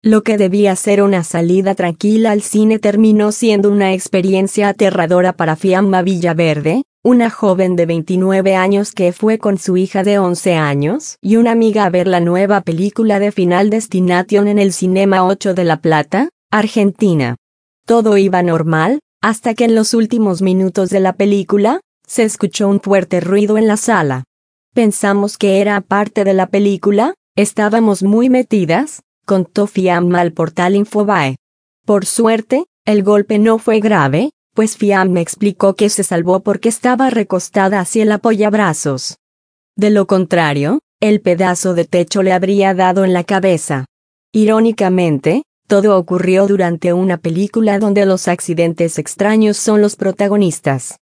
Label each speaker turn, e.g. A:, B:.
A: Lo que debía ser una salida tranquila al cine terminó siendo una experiencia aterradora para Fiamma Villaverde, una joven de 29 años que fue con su hija de 11 años y una amiga a ver la nueva película de Final Destination en el Cinema 8 de La Plata, Argentina. Todo iba normal, hasta que en los últimos minutos de la película, se escuchó un fuerte ruido en la sala. Pensamos que era parte de la película, estábamos muy metidas, contó Fiamma al portal Infobae. Por suerte, el golpe no fue grave, pues Fiamma explicó que se salvó porque estaba recostada hacia el apoyabrazos. De lo contrario, el pedazo de techo le habría dado en la cabeza. Irónicamente, todo ocurrió durante una película donde los accidentes extraños son los protagonistas.